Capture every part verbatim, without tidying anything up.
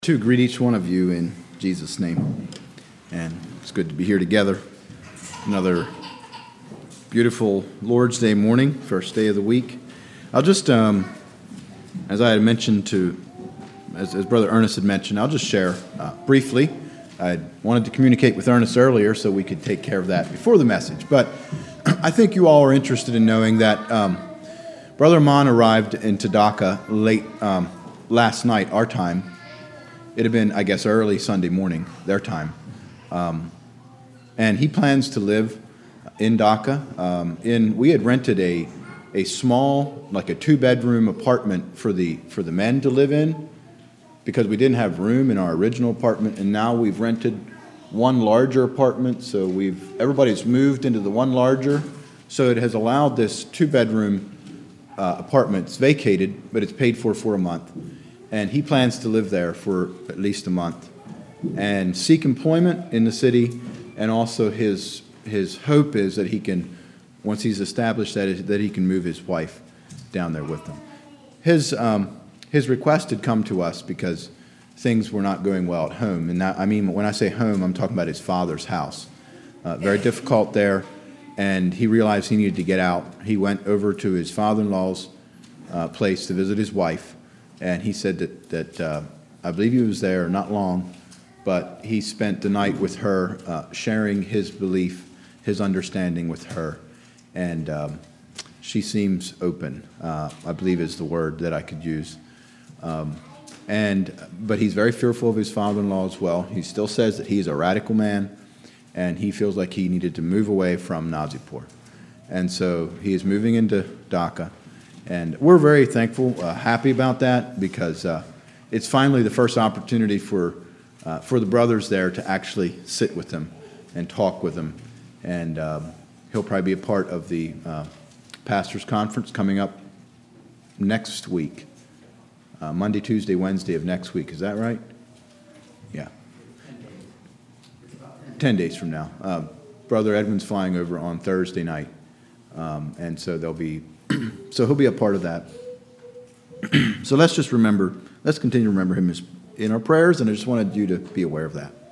To greet each one of you in Jesus' name. And it's good to be here together. Another beautiful Lord's Day morning, first day of the week. I'll just, um, as I had mentioned to, as, as Brother Ernest had mentioned, I'll just share uh, briefly. I wanted to communicate with Ernest earlier so we could take care of that before the message. But I think you all are interested in knowing that um, Brother Amon arrived into Dhaka late um, last night, our time. It had been, I guess, early Sunday morning, their time. Um, and he plans to live in Dhaka. Um, in we had rented a a small, like a two-bedroom apartment for the for the men to live in because we didn't have room in our original apartment, and now we've rented one larger apartment. So we've everybody's moved into the one larger. So it has allowed this two-bedroom uh, apartment. It's vacated, but it's paid for for a month. And he plans to live there for at least a month and seek employment in the city. And also his his hope is that he can, once he's established that, that he can move his wife down there with him. His um, his request had come to us because things were not going well at home. And that, I mean, when I say home, I'm talking about his father's house. Uh, very difficult there. And he realized he needed to get out. He went over to his father-in-law's uh, place to visit his wife. And he said that, that uh, I believe he was there not long, but he spent the night with her, uh, sharing his belief, his understanding with her. And um, she seems open, uh, I believe is the word that I could use. Um, and But he's very fearful of his father-in-law as well. He still says that he's a radical man, and he feels like he needed to move away from Nazipur. And so he is moving into Dhaka. And we're very thankful, uh, happy about that, because uh, it's finally the first opportunity for uh, for the brothers there to actually sit with them and talk with them. And um, he'll probably be a part of the uh, pastors' conference coming up next week, uh, Monday, Tuesday, Wednesday of next week. Is that right? Yeah. Ten days from now. Uh, Brother Edwin's flying over on Thursday night, um, and so there'll be. So he'll be a part of that. So let's just remember, let's continue to remember him as in our prayers, and I just wanted you to be aware of that.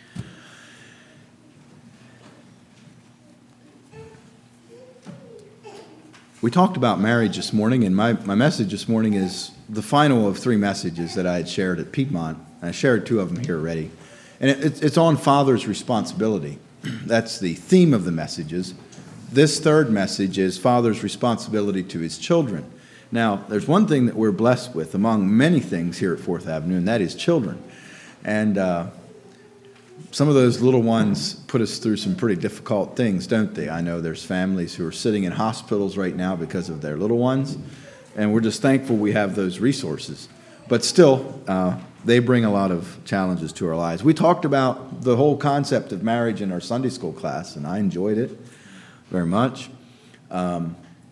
We talked about marriage this morning, and my, my message this morning is the final of three messages that I had shared at Piedmont. I shared two of them here already. And it, it's on father's responsibility. That's the theme of the messages. This third message is father's responsibility to his children. Now, there's one thing that we're blessed with among many things here at Fourth Avenue, and that is children. And uh, some of those little ones put us through some pretty difficult things, don't they? I know there's families who are sitting in hospitals right now because of their little ones, and we're just thankful we have those resources. But still, uh, they bring a lot of challenges to our lives. We talked about the whole concept of marriage in our Sunday school class, and I enjoyed it very much. Um,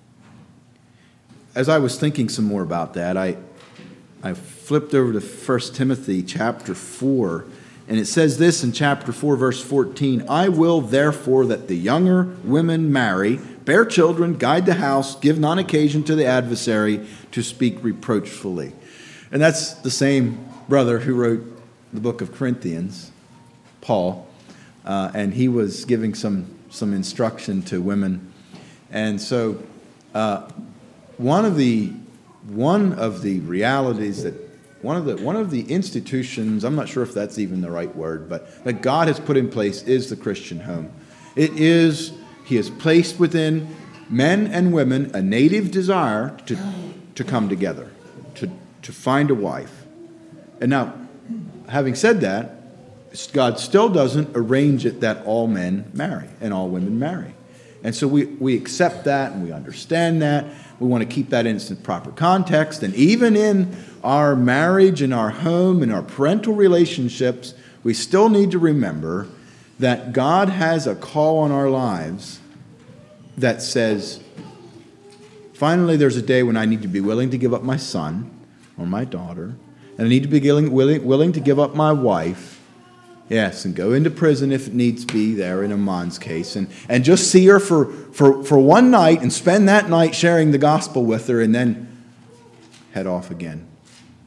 as I was thinking some more about that, I I flipped over to First Timothy chapter four, and it says this in chapter four, verse fourteen, I will therefore that the younger women marry, bear children, guide the house, give none occasion to the adversary to speak reproachfully. And that's the same brother who wrote the book of Corinthians, Paul, uh, and he was giving some some instruction to women. And so uh, one of the one of the realities that one of the one of the institutions, I'm not sure if that's even the right word, but that God has put in place is the Christian home. It is, he has placed within men and women a native desire to to come together, to to find a wife. And now, having said that, God still doesn't arrange it that all men marry and all women marry. And so we, we accept that and we understand that. We want to keep that in its proper context. And even in our marriage, in our home, in our parental relationships, we still need to remember that God has a call on our lives that says, finally, there's a day when I need to be willing to give up my son or my daughter, and I need to be willing, willing, willing to give up my wife. Yes, and go into prison if it needs be there in Amon's case. And, and just see her for, for, for one night and spend that night sharing the gospel with her and then head off again.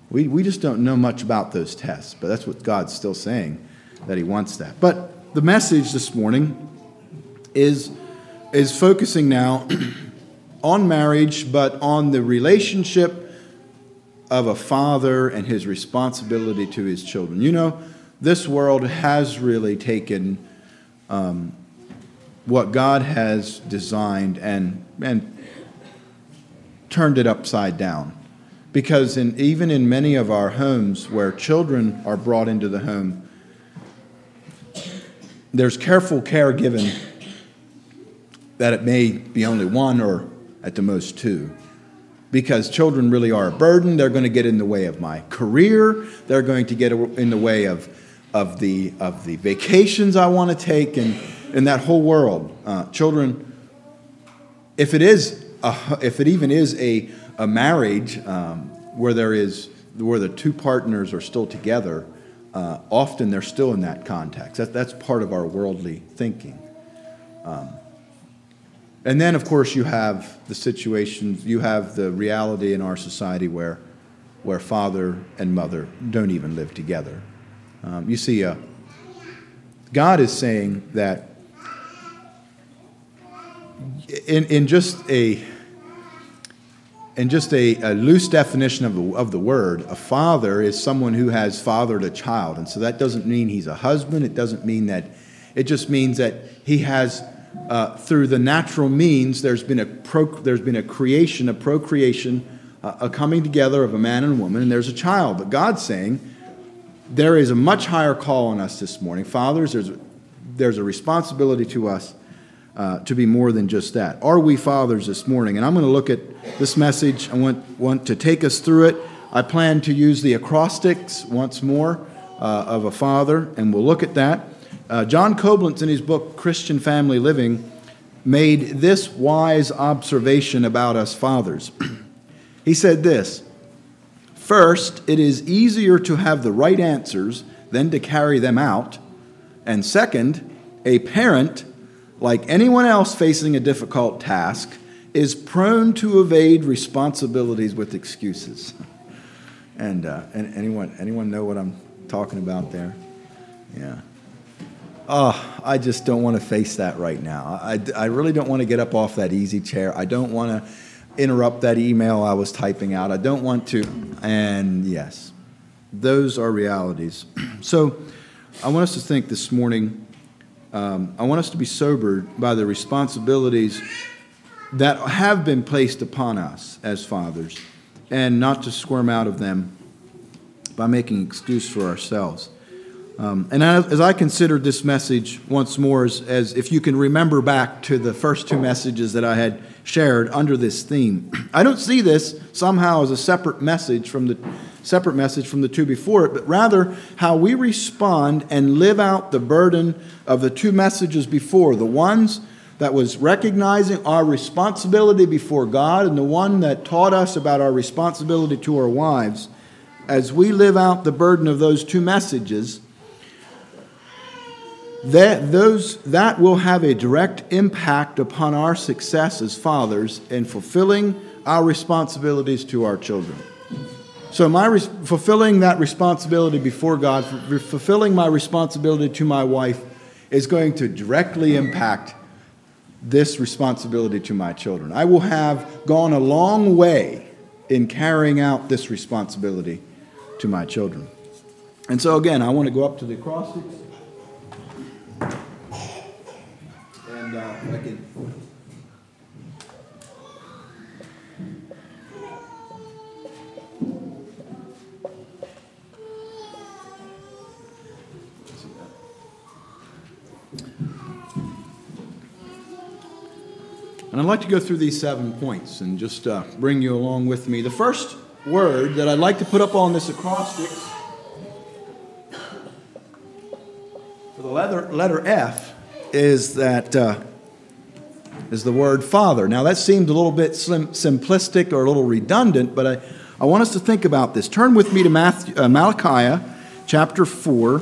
We, we just don't know much about those tests, but that's what God's still saying, that he wants that. But the message this morning is, is focusing now on marriage, but on the relationship of a father and his responsibility to his children. You know, this world has really taken um, what God has designed and, and turned it upside down. Because in, even in many of our homes where children are brought into the home, there's careful care given that it may be only one or at the most two. Because children really are a burden. They're going to get in the way of my career. They're going to get in the way of, of, the, of the vacations I want to take and, and that whole world. Uh, children, if it is, a, if it even is a A marriage um, where there is where the two partners are still together, uh, often they're still in that context. That, that's part of our worldly thinking. Um, and then, of course, you have the situations, you have the reality in our society where where father and mother don't even live together. Um, you see, uh, God is saying that in in just a And just a, a loose definition of the, of the word, a father is someone who has fathered a child. And so that doesn't mean he's a husband. It doesn't mean that, it just means that he has, uh, through the natural means, there's been a pro, there's been a creation, a procreation, uh, a coming together of a man and a woman, and there's a child. But God's saying there is a much higher call on us this morning. Fathers, there's, there's a responsibility to us Uh, to be more than just that. Are we fathers this morning? And I'm going to look at this message. I want, want to take us through it. I plan to use the acrostics once more uh, of a father, and we'll look at that. Uh, John Koblentz, in his book, Christian Family Living, made this wise observation about us fathers. He said this: first, it is easier to have the right answers than to carry them out. And second, a parent, like anyone else facing a difficult task, is prone to evade responsibilities with excuses. And, uh, and anyone anyone know what I'm talking about there? Yeah. Oh, I just don't want to face that right now. I, I really don't want to get up off that easy chair. I don't want to interrupt that email I was typing out. I don't want to. And yes, those are realities. So I want us to think this morning. Um, I want us to be sobered by the responsibilities that have been placed upon us as fathers, and not to squirm out of them by making excuse for ourselves. Um, and as, as I considered this message once more, as, as if you can remember back to the first two messages that I had shared under this theme, I don't see this somehow as a separate message from the separate message from the two before it, but rather how we respond and live out the burden of the two messages before, the ones that was recognizing our responsibility before God and the one that taught us about our responsibility to our wives. As we live out the burden of those two messages, that, those, that will have a direct impact upon our success as fathers in fulfilling our responsibilities to our children. So my res- fulfilling that responsibility before God, f- fulfilling my responsibility to my wife is going to directly impact this responsibility to my children. I will have gone a long way in carrying out this responsibility to my children. And so again, I want to go up to the acrostics. And uh, I can... And I'd like to go through these seven points and just uh, bring you along with me. The first word that I'd like to put up on this acrostic for the letter, letter F is that uh, is the word father. Now that seems a little bit slim, simplistic or a little redundant, but I, I want us to think about this. Turn with me to Matthew, uh, Malachi chapter four.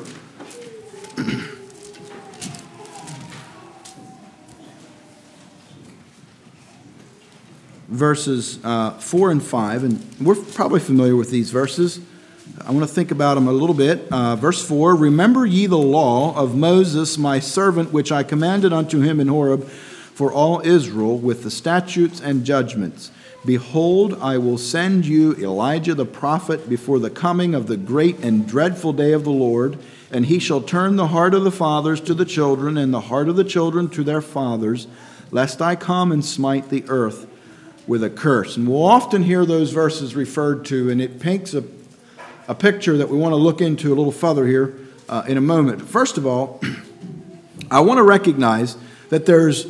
Verses uh, four and five, and we're probably familiar with these verses. I want to think about them a little bit. Uh, verse four, remember ye the law of Moses, my servant, which I commanded unto him in Horeb for all Israel with the statutes and judgments. Behold, I will send you Elijah the prophet before the coming of the great and dreadful day of the Lord, and he shall turn the heart of the fathers to the children, and the heart of the children to their fathers, lest I come and smite the earth with a curse. And we'll often hear those verses referred to, and it paints a, a picture that we want to look into a little further here uh, in a moment. First of all, I want to recognize that there's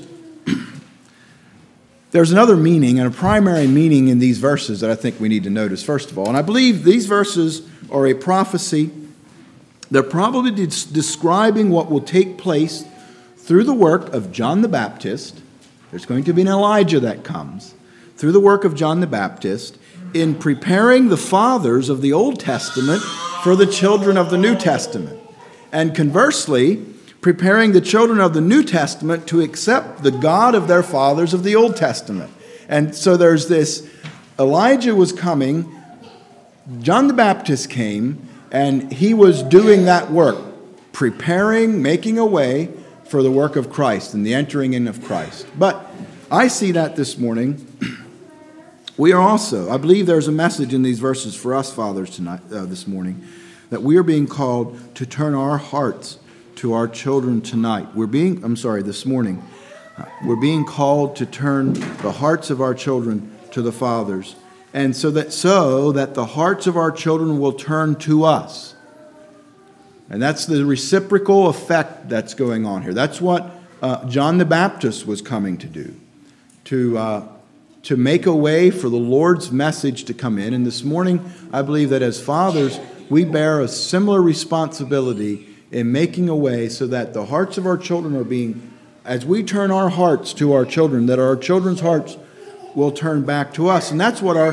There's another meaning and a primary meaning in these verses that I think we need to notice, first of all. And I believe these verses are a prophecy. They're probably de- describing what will take place through the work of John the Baptist. There's going to be an Elijah that comes through the work of John the Baptist in preparing the fathers of the Old Testament for the children of the New Testament. And conversely, preparing the children of the New Testament to accept the God of their fathers of the Old Testament. And so there's this, Elijah was coming, John the Baptist came, and he was doing that work, preparing, making a way for the work of Christ and the entering in of Christ. But I see that this morning. We are also, I believe there's a message in these verses for us fathers tonight, uh, this morning, that we are being called to turn our hearts to our children tonight. We're being, I'm sorry, this morning, uh, we're being called to turn the hearts of our children to the fathers, and so that so that the hearts of our children will turn to us. And that's the reciprocal effect that's going on here. That's what uh, John the Baptist was coming to do, to uh, to make a way for the Lord's message to come in. And this morning, I believe that as fathers, we bear a similar responsibility in making a way so that the hearts of our children are being, as we turn our hearts to our children, that our children's hearts will turn back to us. And that's what our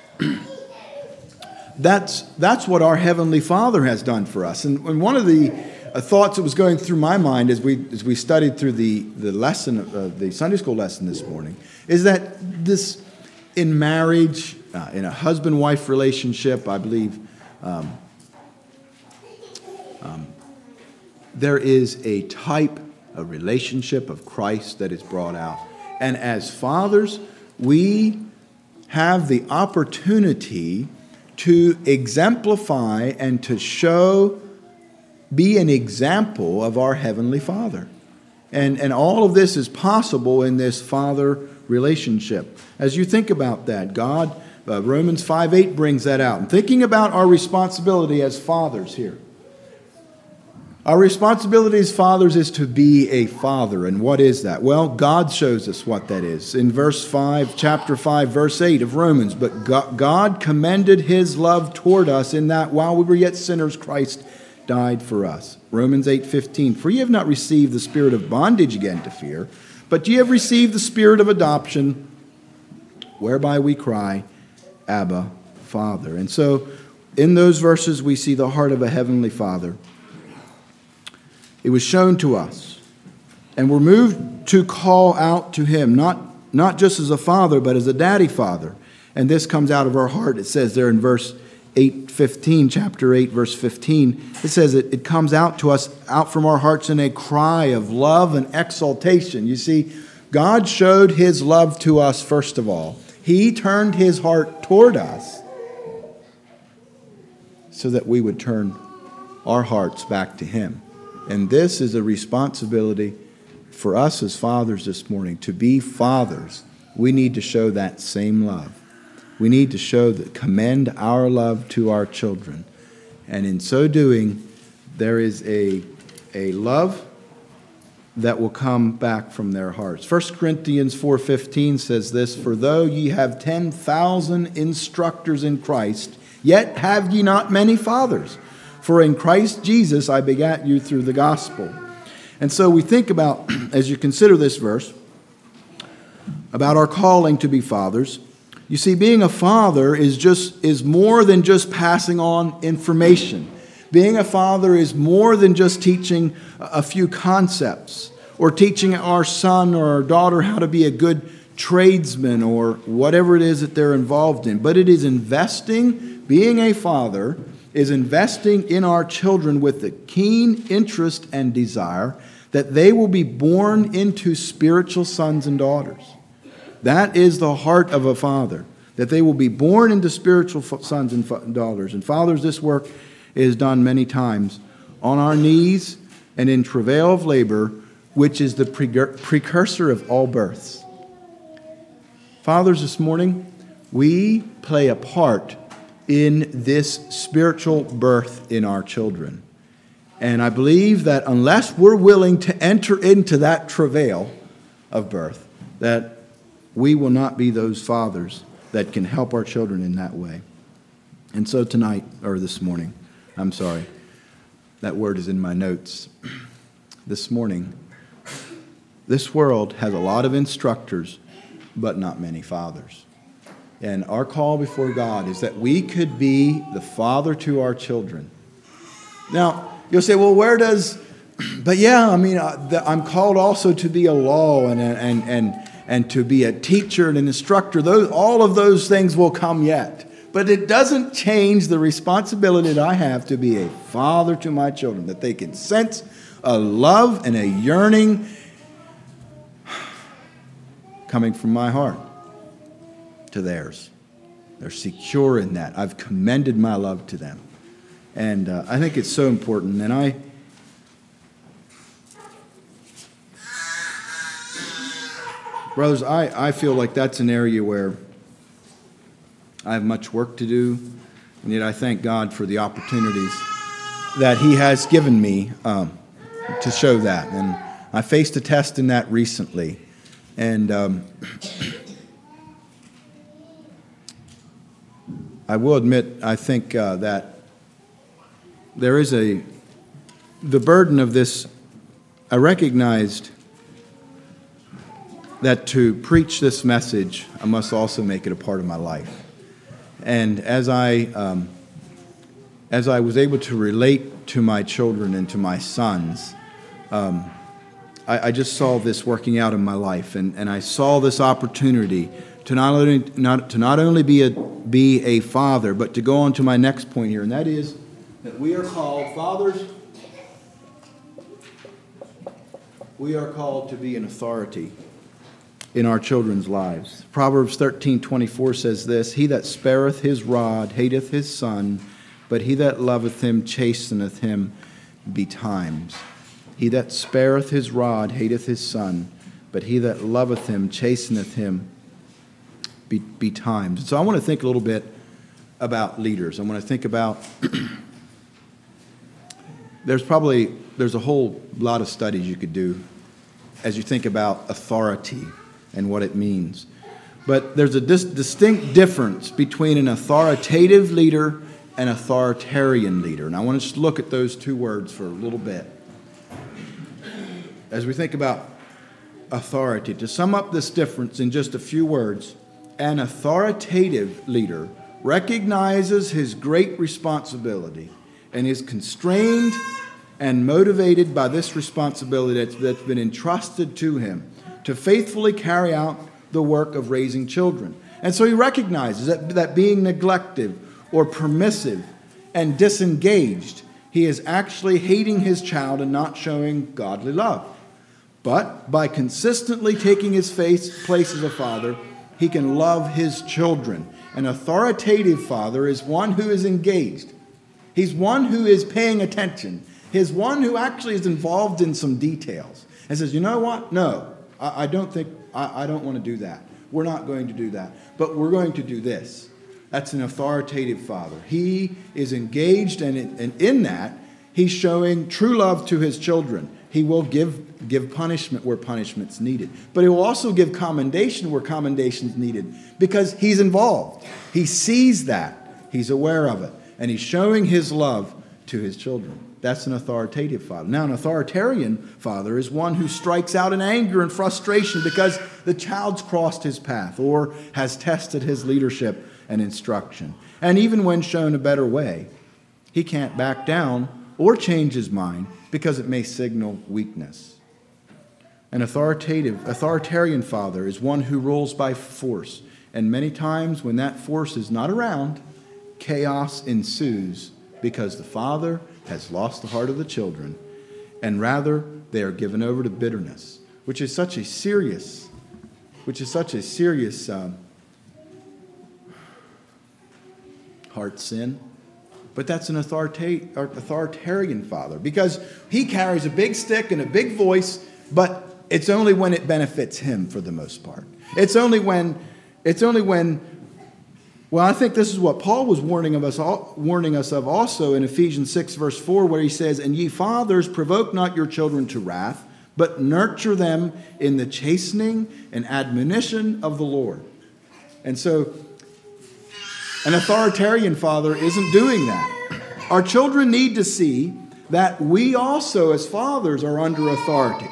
that's that's what our Heavenly Father has done for us. And, and one of the uh, thoughts that was going through my mind as we as we studied through the the lesson, uh, the Sunday school lesson this morning, is that this in marriage, uh, in a husband-wife relationship, I believe. Um, um, There is a type, a relationship of Christ that is brought out. And as fathers, we have the opportunity to exemplify and to show, be an example of our Heavenly Father. And, and all of this is possible in this father relationship. As you think about that, God, uh, Romans five eight brings that out. And thinking about our responsibility as fathers here. Our responsibility as fathers is to be a father. And what is that? Well, God shows us what that is. In verse five, chapter five, verse eight of Romans, but God commended his love toward us in that while we were yet sinners, Christ died for us. Romans eight fifteen, for ye have not received the spirit of bondage again to fear, but ye have received the spirit of adoption, whereby we cry, Abba, Father. And so in those verses we see the heart of a heavenly Father. It was shown to us, and we're moved to call out to him, not, not just as a father, but as a daddy father. And this comes out of our heart. It says there in verse eight fifteen, chapter eight, verse fifteen, it says it, it comes out to us, out from our hearts in a cry of love and exaltation. You see, God showed his love to us first of all. He turned his heart toward us so that we would turn our hearts back to him. And this is a responsibility for us as fathers this morning. To be fathers, we need to show that same love. We need to show that, commend our love to our children. And in so doing, there is a, a love that will come back from their hearts. First Corinthians four fifteen says this, for though ye have ten thousand instructors in Christ, yet have ye not many fathers. For in Christ Jesus I begat you through the gospel. And so we think about, as you consider this verse, about our calling to be fathers. You see, being a father is just is more than just passing on information. Being a father is more than just teaching a few concepts or teaching our son or our daughter how to be a good tradesman or whatever it is that they're involved in. But it is investing, being a father, is investing in our children with the keen interest and desire that they will be born into spiritual sons and daughters. That is the heart of a father, that they will be born into spiritual sons and daughters. And fathers, this work is done many times on our knees and in travail of labor, which is the precursor of all births. Fathers, this morning, we play a part in this spiritual birth in our children. And I believe that unless we're willing to enter into that travail of birth, that we will not be those fathers that can help our children in that way. And so tonight, or this morning, I'm sorry, that word is in my notes. This morning, this world has a lot of instructors, but not many fathers. And our call before God is that we could be the father to our children. Now, you'll say, well, where does, but yeah, I mean, I'm called also to be a law and and and and to be a teacher and an instructor. Those, all of those things will come yet. But it doesn't change the responsibility that I have to be a father to my children, that they can sense a love and a yearning coming from my heart to theirs. They're secure in that. I've commended my love to them. And uh, I think it's so important. And I, brothers, I, I feel like that's an area where I have much work to do. And yet I thank God for the opportunities that He has given me um, to show that. And I faced a test in that recently. And um, I will admit, I think uh, that there is a, the burden of this, I recognized that to preach this message, I must also make it a part of my life. And as I, um, as I was able to relate to my children and to my sons, um, I, I just saw this working out in my life, and, and I saw this opportunity to not only not to not only be a be a father, but to go on to my next point here, and that is that we are called fathers. We are called to be an authority in our children's lives. Proverbs thirteen twenty-four says this: "He that spareth his rod hateth his son, but he that loveth him chasteneth him betimes." He that spareth his rod hateth his son, but he that loveth him chasteneth him betimes. So I want to think a little bit about leaders. I want to think about, there's probably, there's a whole lot of studies you could do as you think about authority and what it means. But there's a dis- distinct difference between an authoritative leader and authoritarian leader. And I want to just look at those two words for a little bit. As we think about authority, to sum up this difference in just a few words, an authoritative leader recognizes his great responsibility and is constrained and motivated by this responsibility that's, that's been entrusted to him to faithfully carry out the work of raising children. And so he recognizes that, that being neglective or permissive and disengaged, he is actually hating his child and not showing godly love. But by consistently taking his face, place as a father, he can love his children. An authoritative father is one who is engaged. He's one who is paying attention. He's one who actually is involved in some details and says, you know what? No, I, I don't think, I, I don't want to do that. We're not going to do that. But we're going to do this. That's an authoritative father. He is engaged, and in, and in that, he's showing true love to his children. He will give, give punishment where punishment's needed. But he will also give commendation where commendation's needed because he's involved. He sees that. He's aware of it. And he's showing his love to his children. That's an authoritative father. Now, an authoritarian father is one who strikes out in anger and frustration because the child's crossed his path or has tested his leadership and instruction. And even when shown a better way, he can't back down or change his mind because it may signal weakness. An authoritative, authoritarian father is one who rules by force. And many times when that force is not around, chaos ensues because the father has lost the heart of the children, and rather they are given over to bitterness, which is such a serious, which is such a serious um, heart sin. But that's an authorita- authoritarian father, because he carries a big stick and a big voice, but it's only when it benefits him for the most part. It's only when, it's only when, well, I think this is what Paul was warning of us, all, warning us of also in Ephesians six, verse four, where he says, "And ye fathers, provoke not your children to wrath, but nurture them in the chastening and admonition of the Lord." And so, an authoritarian father isn't doing that. Our children need to see that we also, as fathers, are under authority,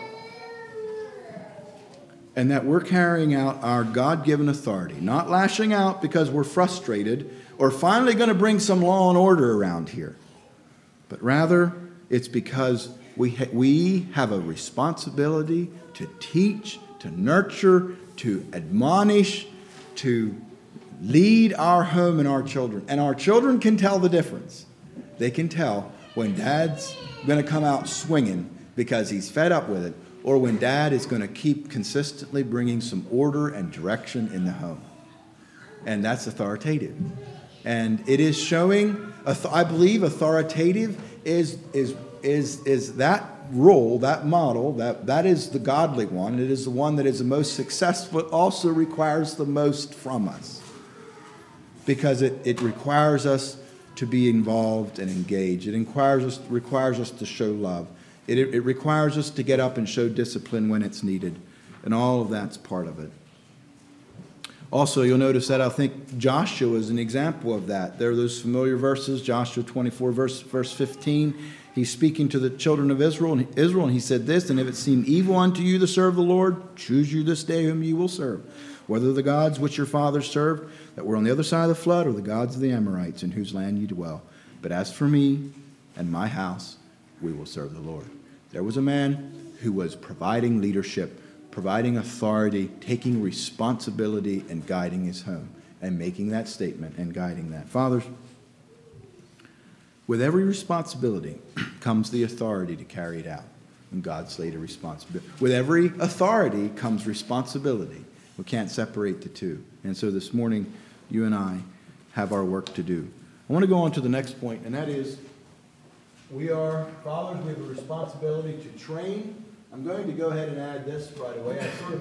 and that we're carrying out our God-given authority, not lashing out because we're frustrated or finally going to bring some law and order around here, but rather it's because we ha- we have a responsibility to teach, to nurture, to admonish, to lead our home and our children. And our children can tell the difference. They can tell when dad's going to come out swinging because he's fed up with it, or when dad is going to keep consistently bringing some order and direction in the home. And that's authoritative. And it is showing, I believe authoritative is, is, is, is that role, that model, that, that is the godly one. It is the one that is the most successful, but also requires the most from us, because it, it requires us to be involved and engaged. It requires us, requires us to show love. It, it requires us to get up and show discipline when it's needed. And all of that's part of it. Also, you'll notice that I think Joshua is an example of that. There are those familiar verses, Joshua twenty-four, verse, verse fifteen. He's speaking to the children of Israel, and Israel, and he said this, "And if it seem evil unto you to serve the Lord, choose you this day whom you will serve, whether the gods which your fathers served, that were on the other side of the flood, or the gods of the Amorites, in whose land you dwell. But as for me and my house, we will serve the Lord." There was a man who was providing leadership, providing authority, taking responsibility, and guiding his home, and making that statement and guiding that. Fathers, with every responsibility comes the authority to carry it out. And God's laid a responsibility. With every authority comes responsibility. We can't separate the two. And so this morning, you and I have our work to do. I want to go on to the next point, and that is, we are, fathers, we have a responsibility to train. I'm going to go ahead and add this right away. I sort of,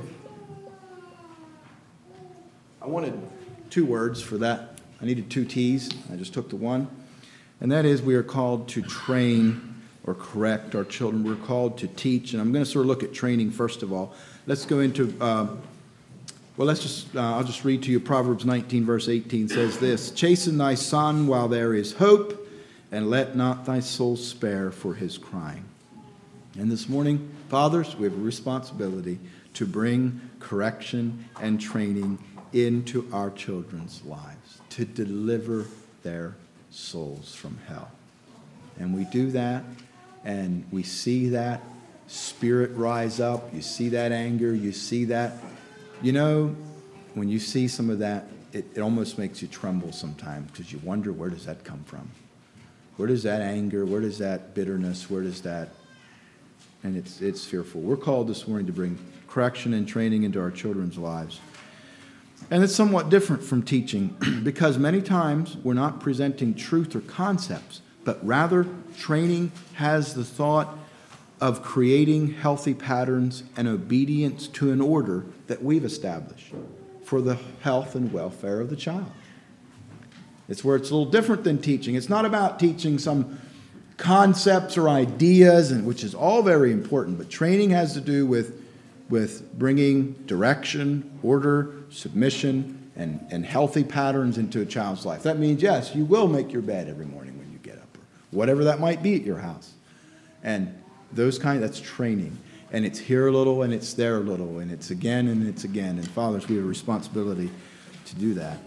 I wanted two words for that. I needed two T's. I just took the one. And that is, we are called to train or correct our children. We're called to teach. And I'm going to sort of look at training first of all. Let's go into, uh, well, let's just, uh, I'll just read to you Proverbs nineteen, verse eighteen says this, "Chasten thy son while there is hope, and let not thy soul spare for his crying." And this morning, fathers, we have a responsibility to bring correction and training into our children's lives, to deliver their souls from hell. And we do that, and we see that spirit rise up. You see that anger. You see that. You know, when you see some of that, it, it almost makes you tremble sometimes, because you wonder, where does that come from? Where does that anger, where does that bitterness, where does that, and it's it's fearful. We're called this morning to bring correction and training into our children's lives. And it's somewhat different from teaching, because many times we're not presenting truth or concepts, but rather training has the thought of creating healthy patterns and obedience to an order that we've established for the health and welfare of the child. It's where it's a little different than teaching. It's not about teaching some concepts or ideas, and which is all very important, but training has to do with, with bringing direction, order, submission, and, and healthy patterns into a child's life. That means, yes, you will make your bed every morning when you get up, or whatever that might be at your house. And those kind, that's training. And it's here a little, and it's there a little, and it's again, and it's again. And fathers, we have a responsibility to do that.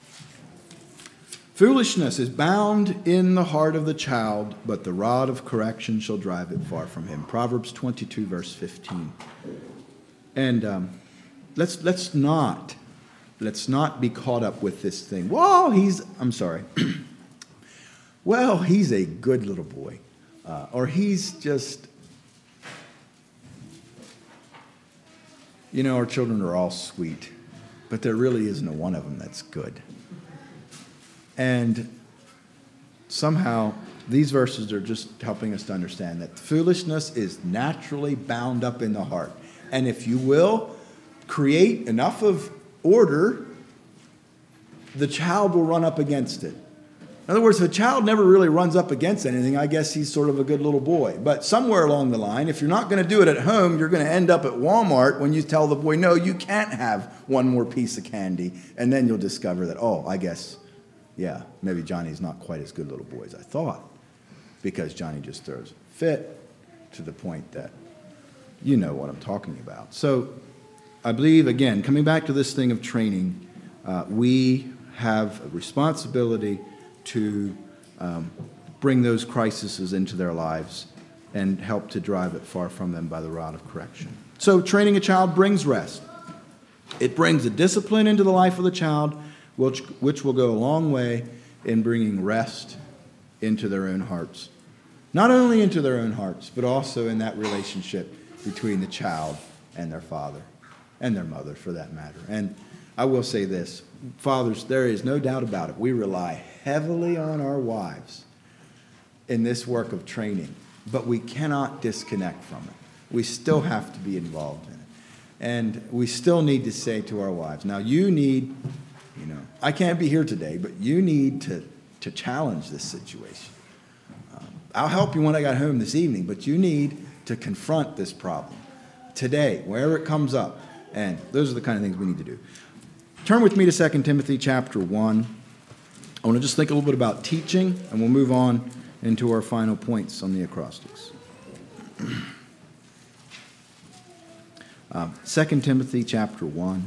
Foolishness is bound in the heart of the child, but the rod of correction shall drive it far from him. Proverbs twenty-two, verse fifteen. And um, let's let's not let's not be caught up with this thing. Whoa, he's I'm sorry. well, he's a good little boy, uh, or he's just, you know, our children are all sweet, but there really isn't a one of them that's good. And somehow these verses are just helping us to understand that foolishness is naturally bound up in the heart. And if you will create enough of order, the child will run up against it. In other words, if a child never really runs up against anything, I guess he's sort of a good little boy. But somewhere along the line, if you're not going to do it at home, you're going to end up at Walmart when you tell the boy, no, you can't have one more piece of candy. And then you'll discover that, oh, I guess, yeah, maybe Johnny's not quite as good little boy as I thought, because Johnny just throws a fit to the point that you know what I'm talking about. So I believe, again, coming back to this thing of training, uh, we have a responsibility to um, bring those crises into their lives and help to drive it far from them by the rod of correction. So training a child brings rest. It brings a discipline into the life of the child, which, which will go a long way in bringing rest into their own hearts. Not only into their own hearts, but also in that relationship between the child and their father, and their mother for that matter. And I will say this, fathers, there is no doubt about it. We rely heavily on our wives in this work of training, but we cannot disconnect from it. We still have to be involved in it. And we still need to say to our wives, now you need, you know, I can't be here today, but you need to, to challenge this situation. Um, I'll help you when I got home this evening, but you need to confront this problem today, wherever it comes up. And those are the kind of things we need to do. Turn with me to Second Timothy chapter one. I want to just think a little bit about teaching, and we'll move on into our final points on the acrostics. um, Second Timothy chapter one.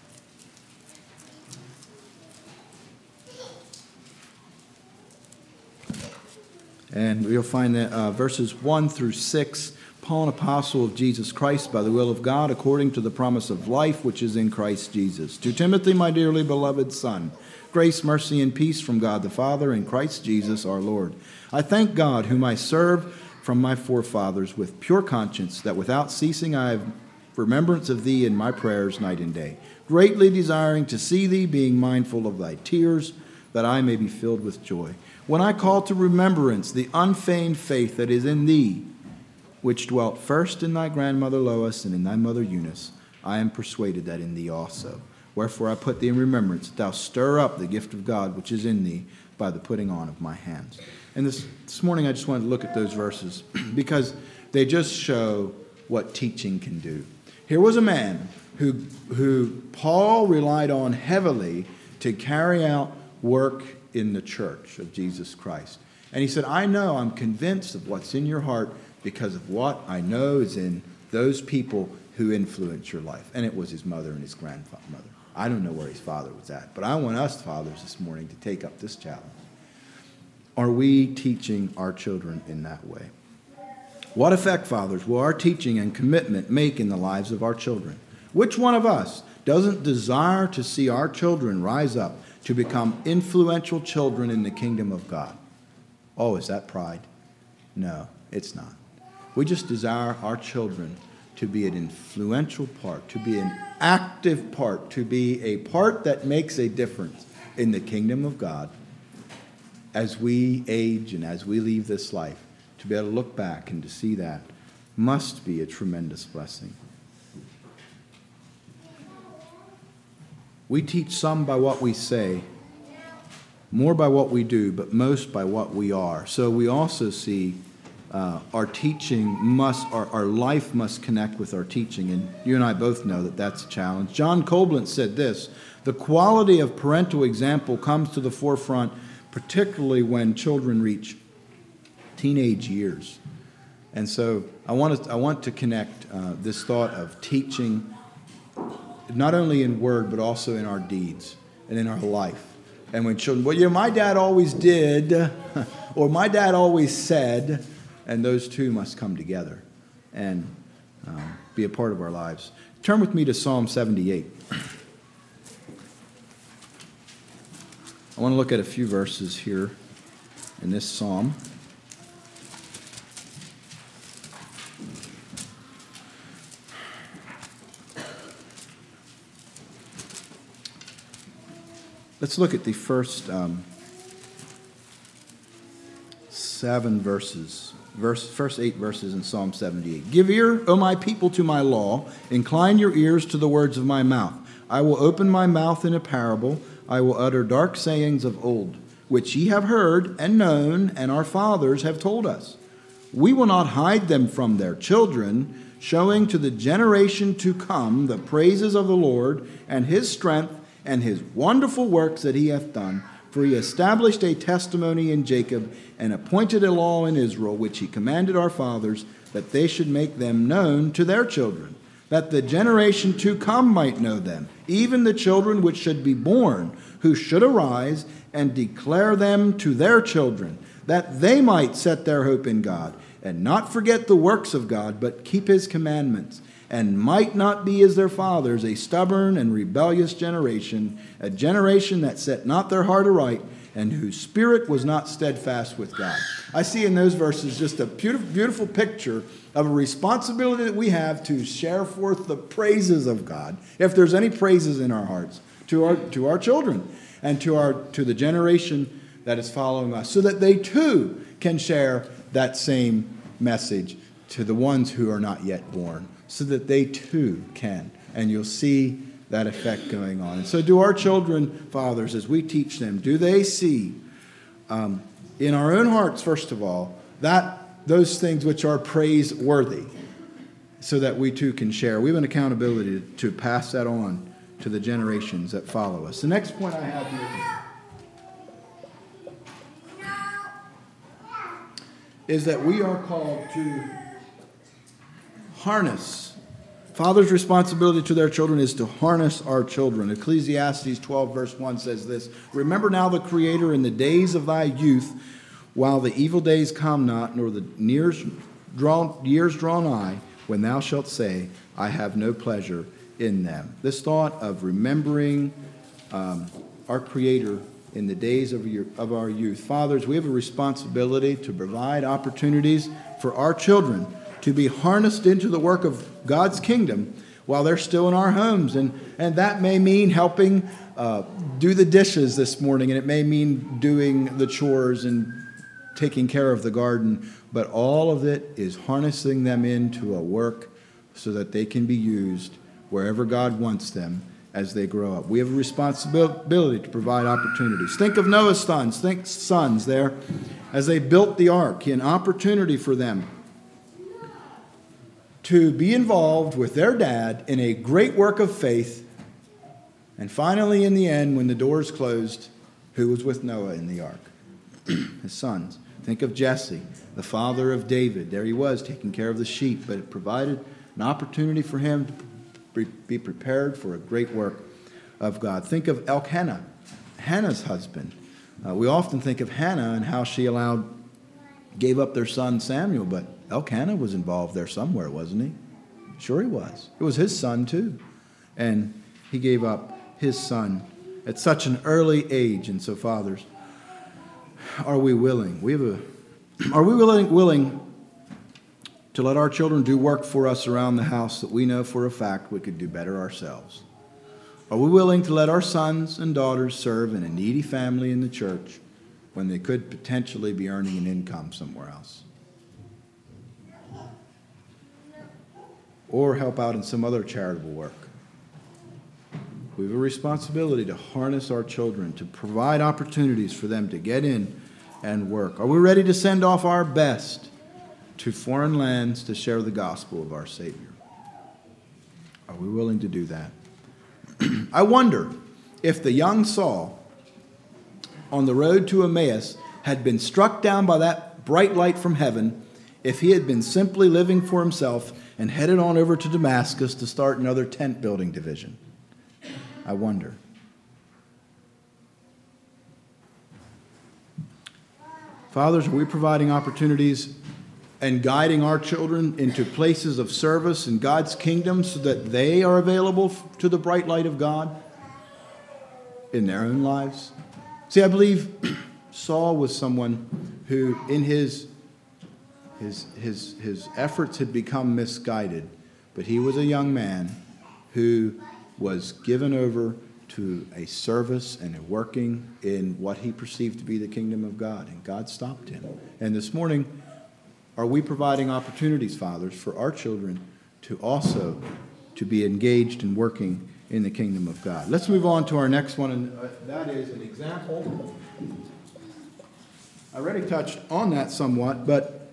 And you'll find that uh, verses one through six, Paul, an apostle of Jesus Christ, by the will of God, according to the promise of life which is in Christ Jesus. To Timothy, my dearly beloved son, grace, mercy, and peace from God the Father and Christ Jesus our Lord. I thank God, whom I serve from my forefathers with pure conscience, that without ceasing I have remembrance of thee in my prayers night and day, greatly desiring to see thee, being mindful of thy tears, that I may be filled with joy. When I call to remembrance the unfeigned faith that is in thee, which dwelt first in thy grandmother Lois and in thy mother Eunice, I am persuaded that in thee also. Wherefore I put thee in remembrance, that thou stir up the gift of God which is in thee by the putting on of my hands. And this, this morning I just wanted to look at those verses because they just show what teaching can do. Here was a man who, who Paul relied on heavily to carry out work in the church of Jesus Christ. And he said, I know, I'm convinced of what's in your heart because of what I know is in those people who influence your life. And it was his mother and his grandmother. I don't know where his father was at, but I want us fathers this morning to take up this challenge. Are we teaching our children in that way? What effect, fathers, will our teaching and commitment make in the lives of our children? Which one of us doesn't desire to see our children rise up to become influential children in the kingdom of God? Oh, is that pride? No, it's not. We just desire our children to be an influential part, to be an active part, to be a part that makes a difference in the kingdom of God as we age and as we leave this life. To be able to look back and to see that must be a tremendous blessing. We teach some by what we say, more by what we do, but most by what we are. So we also see uh, our teaching must, our, our life must connect with our teaching. And you and I both know that that's a challenge. John Colblant said this, the quality of parental example comes to the forefront, particularly when children reach teenage years. And so I want to, I want to connect uh, this thought of teaching not only in word, but also in our deeds and in our life. And when children, well, you know, my dad always did, or my dad always said, and those two must come together and um, be a part of our lives. Turn with me to Psalm seventy-eight. I want to look at a few verses here. in this psalm. Let's look at the first um, seven verses, verse, first eight verses in Psalm seventy-eight. Give ear, O my people, to my law. Incline your ears to the words of my mouth. I will open my mouth in a parable. I will utter dark sayings of old, which ye have heard and known, and our fathers have told us. We will not hide them from their children, showing to the generation to come the praises of the Lord and his strength, and his wonderful works that he hath done. For he established a testimony in Jacob, and appointed a law in Israel, which he commanded our fathers, that they should make them known to their children, that the generation to come might know them, even the children which should be born, who should arise and declare them to their children, that they might set their hope in God, and not forget the works of God, but keep his commandments, and might not be as their fathers, a stubborn and rebellious generation, a generation that set not their heart aright, and whose spirit was not steadfast with God. I see in those verses just a beautiful, beautiful picture of a responsibility that we have to share forth the praises of God, if there's any praises in our hearts, to our to our children and to our to the generation that is following us, so that they too can share that same message to the ones who are not yet born, so that they too can. And you'll see that effect going on. And so do our children, fathers, as we teach them, do they see um, in our own hearts, first of all, that those things which are praiseworthy, so that we too can share. We have an accountability to, to pass that on to the generations that follow us. The next point I have here is that we are called to harness. Father's responsibility to their children is to harness our children. Ecclesiastes twelve verse one says this: Remember now the Creator in the days of thy youth, while the evil days come not, nor the years drawn, years draw nigh, when thou shalt say, I have no pleasure in them. This thought of remembering um, our Creator in the days of, your, of our youth. Fathers, we have a responsibility to provide opportunities for our children to be harnessed into the work of God's kingdom while they're still in our homes. And, and that may mean helping uh, do the dishes this morning, and it may mean doing the chores and taking care of the garden, but all of it is harnessing them into a work so that they can be used wherever God wants them as they grow up. We have a responsibility to provide opportunities. Think of Noah's sons, think sons there, as they built the ark, an opportunity for them to be involved with their dad in a great work of faith. And finally, in the end, when the doors closed, who was with Noah in the ark? His sons. Think of Jesse, the father of David. There he was, taking care of the sheep, but it provided an opportunity for him to be prepared for a great work of God. Think of Elkanah, Hannah's husband. Uh, we often think of Hannah and how she allowed, gave up their son Samuel, but Elkanah was involved there somewhere, wasn't he? Sure he was. It was his son too. And he gave up his son at such an early age. And so, fathers, are we willing? We have a, are we willing, willing to let our children do work for us around the house that we know for a fact we could do better ourselves? Are we willing to let our sons and daughters serve in a needy family in the church when they could potentially be earning an income somewhere else? Or help out in some other charitable work? We have a responsibility to harness our children, to provide opportunities for them to get in and work. Are we ready to send off our best to foreign lands to share the gospel of our Savior? Are we willing to do that? I wonder if the young Saul on the road to Emmaus had been struck down by that bright light from heaven, if he had been simply living for himself and headed on over to Damascus to start another tent building division. I wonder. Fathers, are we providing opportunities and guiding our children into places of service in God's kingdom so that they are available to the bright light of God in their own lives? See, I believe Saul was someone who in his, his, his, his efforts had become misguided, but he was a young man who was given over to a service and a working in what he perceived to be the kingdom of God, and God stopped him. And this morning, are we providing opportunities, fathers, for our children to also to be engaged in working in the kingdom of God? Let's move on to our next one, and that is an example. I already touched on that somewhat, but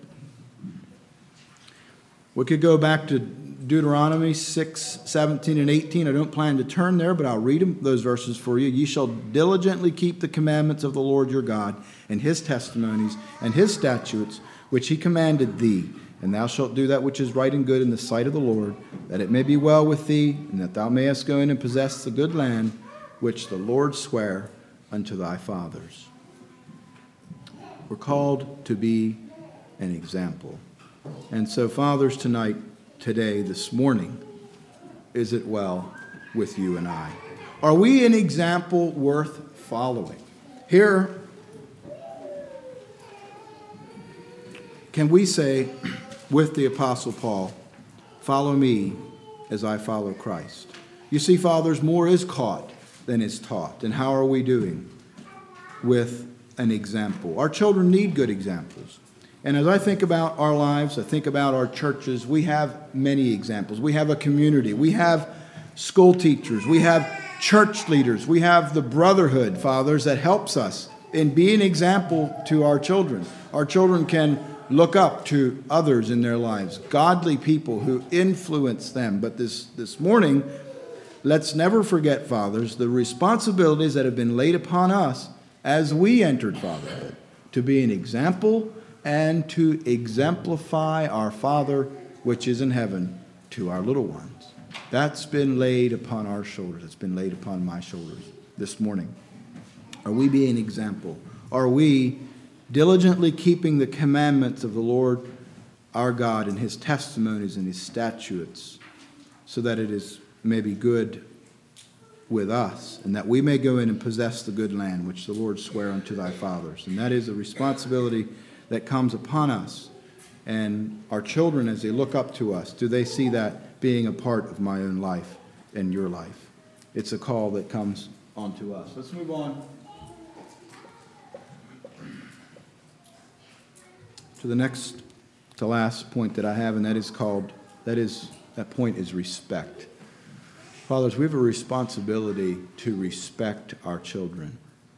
we could go back to Deuteronomy six, seventeen, and eighteen. I don't plan to turn there, but I'll read them, those verses for you. "Ye shall diligently keep the commandments of the Lord your God, and his testimonies, and his statutes, which he commanded thee. And thou shalt do that which is right and good in the sight of the Lord, that it may be well with thee, and that thou mayest go in and possess the good land which the Lord sware unto thy fathers." We're called to be an example. And so, fathers, tonight, today, this morning, is it well with you and I? Are we an example worth following? Here, can we say with the Apostle Paul, "Follow me as I follow Christ"? You see, fathers, more is caught than is taught. And how are we doing with an example? Our children need good examples. And as I think about our lives, I think about our churches, we have many examples. We have a community. We have school teachers. We have church leaders. We have the brotherhood, fathers, that helps us in being an example to our children. Our children can look up to others in their lives, godly people who influence them. But this, this morning, let's never forget, fathers, the responsibilities that have been laid upon us as we entered fatherhood, to be an example and to exemplify our Father which is in heaven to our little ones. That's been laid upon our shoulders. It's been laid upon my shoulders this morning. Are we being an example? Are we diligently keeping the commandments of the Lord our God and his testimonies and his statutes, so that it is may be good with us, and that we may go in and possess the good land which the Lord sware unto thy fathers? And that is a responsibility that comes upon us. And our children, as they look up to us, do they see that being a part of my own life and your life? It's a call that comes onto us. Let's move on to the next, to last point that I have, and that is called, that is, that point is respect. Fathers, we have a responsibility to respect our children.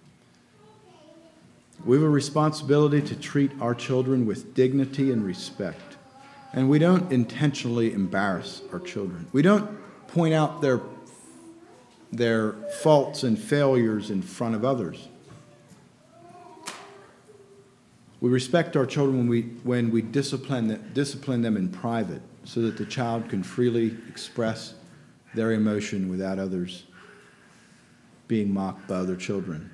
We have a responsibility to treat our children with dignity and respect. And we don't intentionally embarrass our children. We don't point out their, their faults and failures in front of others. We respect our children when we, when we discipline them, discipline them in private, so that the child can freely express their emotion without others being mocked by other children.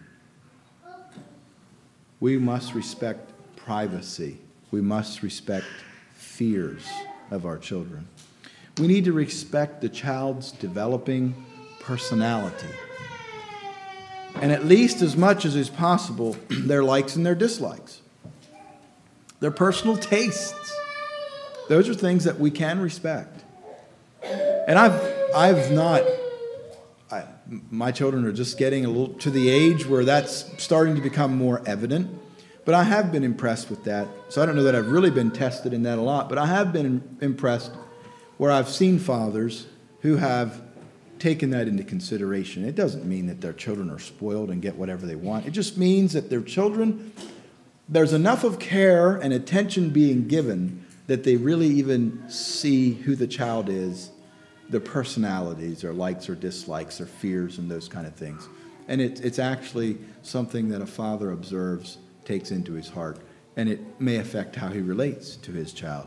We must respect privacy. We must respect fears of our children. We need to respect the child's developing personality, and at least as much as is possible, their likes and their dislikes, their personal tastes. Those are things that we can respect. And I've, I've not, I, my children are just getting a little to the age where that's starting to become more evident. But I have been impressed with that. So I don't know that I've really been tested in that a lot, but I have been impressed where I've seen fathers who have taken that into consideration. It doesn't mean that their children are spoiled and get whatever they want. It just means that their children, there's enough of care and attention being given that they really even see who the child is, their personalities, their likes or dislikes, their fears, and those kind of things. And it, it's actually something that a father observes, takes into his heart, and it may affect how he relates to his child.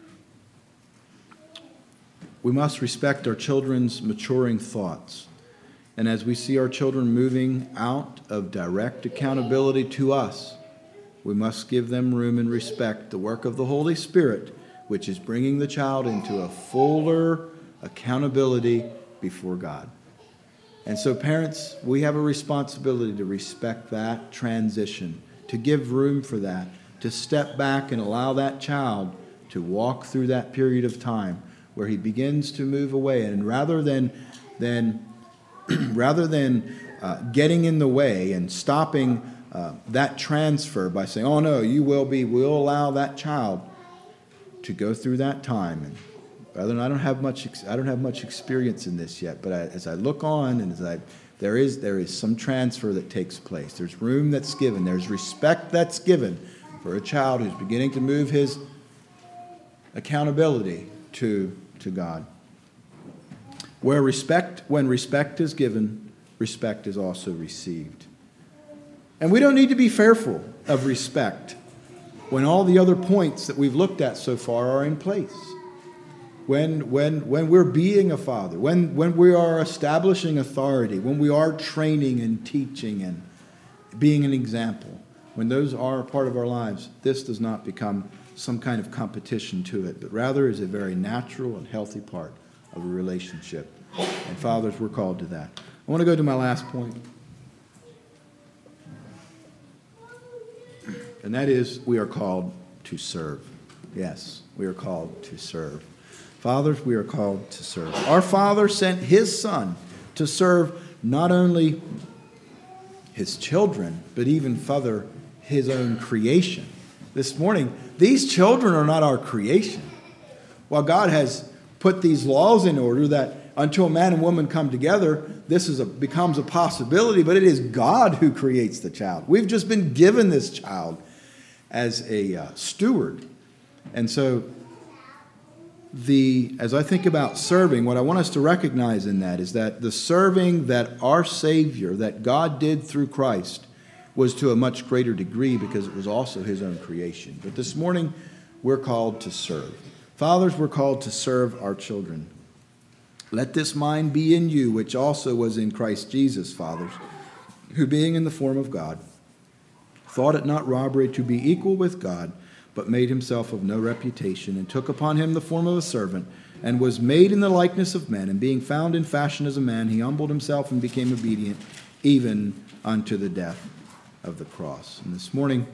We must respect our children's maturing thoughts. And as we see our children moving out of direct accountability to us, we must give them room and respect the work of the Holy Spirit, which is bringing the child into a fuller accountability before God. And so, parents, we have a responsibility to respect that transition, to give room for that, to step back and allow that child to walk through that period of time where he begins to move away. And rather than, than, rather than uh, getting in the way and stopping uh, that transfer by saying, oh no, you will be, we'll allow that child to go through that time. And rather than, I don't have much, I don't have much experience in this yet, but I, as I look on and as I, there is, there is some transfer that takes place. There's room that's given. There's respect that's given for a child who's beginning to move his accountability to, to God. Where respect, when respect is given, respect is also received. And we don't need to be fearful of respect when all the other points that we've looked at so far are in place. When, when, when we're being a father, when, when we are establishing authority, when we are training and teaching and being an example, when those are part of our lives, this does not become some kind of competition to it, but rather is a very natural and healthy part of a relationship. And fathers, we're called to that. I want to go to my last point. And that is, we are called to serve. Yes, we are called to serve. Fathers, we are called to serve. Our Father sent His Son to serve not only His children, but even, Father, His own creation. This morning, these children are not our creation. While God has put these laws in order that until man and woman come together, this is a, becomes a possibility, but it is God who creates the child. We've just been given this child as a uh, steward. And so, the as I think about serving, what I want us to recognize in that is that the serving that our Savior, that God did through Christ, was to a much greater degree because it was also His own creation. But this morning, we're called to serve. Fathers, we're called to serve our children. Let this mind be in you, which also was in Christ Jesus, fathers, who being in the form of God, thought it not robbery to be equal with God, but made himself of no reputation, and took upon him the form of a servant, and was made in the likeness of men. And being found in fashion as a man, he humbled himself and became obedient, even unto the death of the cross. And this morning,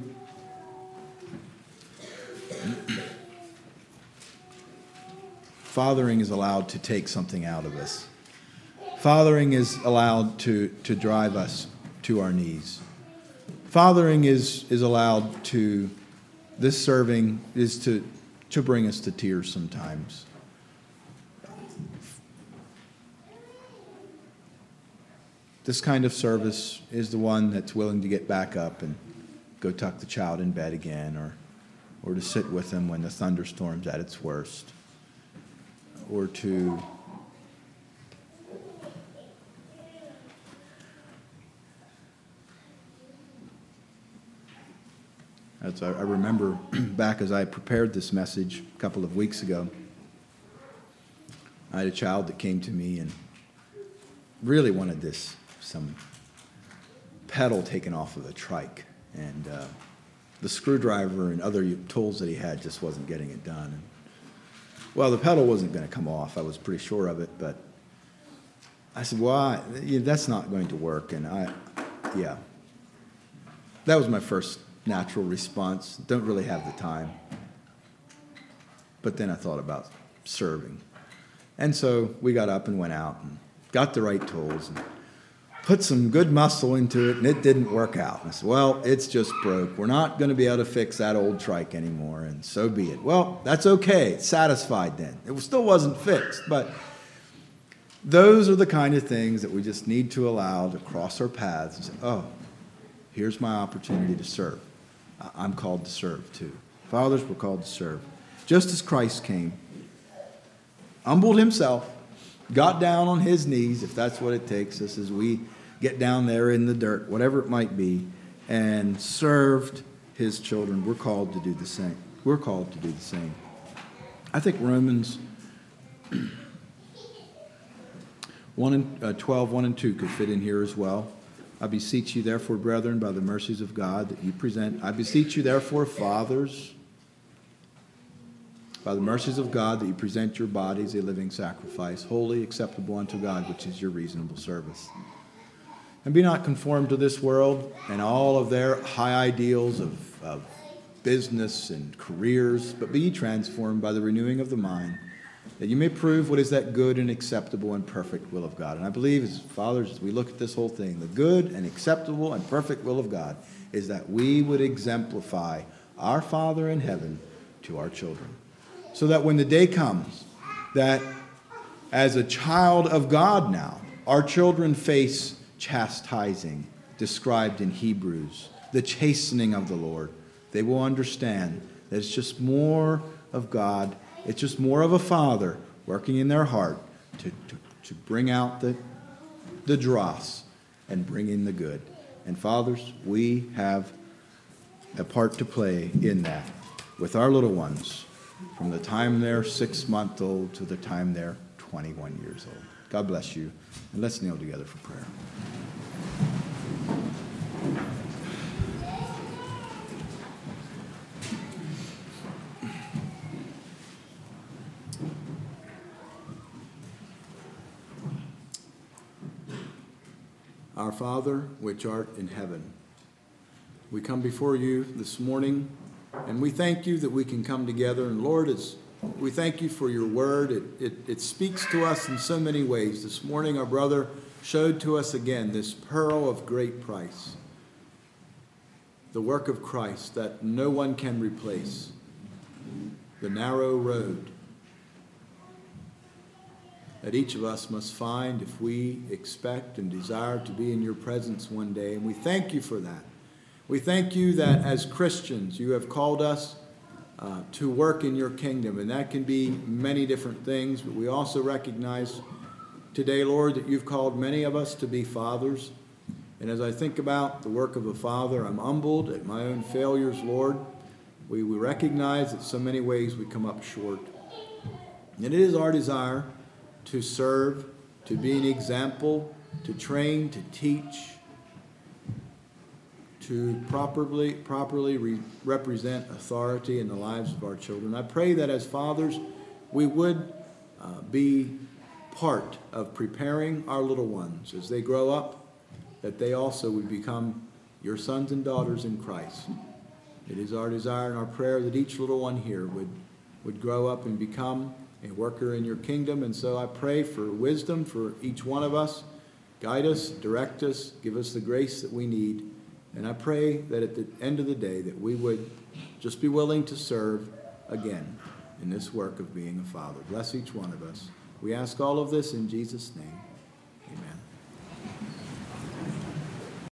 fathering is allowed to take something out of us. Fathering is allowed to, to drive us to our knees. Fathering is, is allowed to, this serving is to, to bring us to tears sometimes. This kind of service is the one that's willing to get back up and go tuck the child in bed again, or, or to sit with them when the thunderstorm's at its worst, or to As I remember back as I prepared this message a couple of weeks ago, I had a child that came to me and really wanted this, some pedal taken off of a trike. And uh, the screwdriver and other tools that he had just wasn't getting it done. And, well, the pedal wasn't going to come off. I was pretty sure of it. But I said, well, I, yeah, that's not going to work. And I, yeah, that was my first natural response. Don't really have the time. But then I thought about serving. And so we got up and went out and got the right tools and put some good muscle into it, and it didn't work out. And I said, well, it's just broke. We're not going to be able to fix that old trike anymore, and so be it. Well, that's okay. It's satisfied then. It still wasn't fixed, but those are the kind of things that we just need to allow to cross our paths and say, oh, here's my opportunity to serve. I'm called to serve too. Fathers, we're called to serve. Just as Christ came, humbled himself, got down on his knees, if that's what it takes us as we get down there in the dirt, whatever it might be, and served his children. We're called to do the same. We're called to do the same. I think Romans one and, uh, twelve, one and two could fit in here as well. I beseech you, therefore, brethren, by the mercies of God, that you present. I beseech you, therefore, fathers, by the mercies of God, that you present your bodies a living sacrifice, holy, acceptable unto God, which is your reasonable service. And be not conformed to this world and all of their high ideals of, of business and careers, but be ye transformed by the renewing of the mind, that you may prove what is that good and acceptable and perfect will of God. And I believe, as fathers, as we look at this whole thing, the good and acceptable and perfect will of God is that we would exemplify our Father in heaven to our children. So that when the day comes that as a child of God now, our children face chastising, described in Hebrews, the chastening of the Lord, they will understand that it's just more of God, it's just more of a Father working in their heart to, to, to bring out the, the dross and bring in the good. And fathers, we have a part to play in that with our little ones, from the time they're six months old to the time they're twenty-one years old. God bless you. And let's kneel together for prayer. Our Father, which art in heaven, we come before you this morning, and we thank you that we can come together. And Lord, it's, we thank you for your word. It, it, it speaks to us in so many ways. This morning, our brother showed to us again this pearl of great price, the work of Christ that no one can replace, the narrow road that each of us must find if we expect and desire to be in your presence one day. And we thank you for that. We thank you that as Christians you have called us uh, to work in your kingdom, and that can be many different things, but we also recognize today, Lord, that you've called many of us to be fathers. And as I think about the work of a father, I'm humbled at my own failures, Lord. We, we recognize that so many ways we come up short. And it is our desire to serve, to be an example, to train, to teach, to properly properly re- represent authority in the lives of our children. I pray that as fathers, we would uh, be part of preparing our little ones as they grow up, that they also would become your sons and daughters in Christ. It is our desire and our prayer that each little one here would, would grow up and become a worker in your kingdom. And so I pray for wisdom for each one of us. Guide us, direct us, give us the grace that we need. And I pray that at the end of the day that we would just be willing to serve again in this work of being a father. Bless each one of us. We ask all of this in Jesus' name.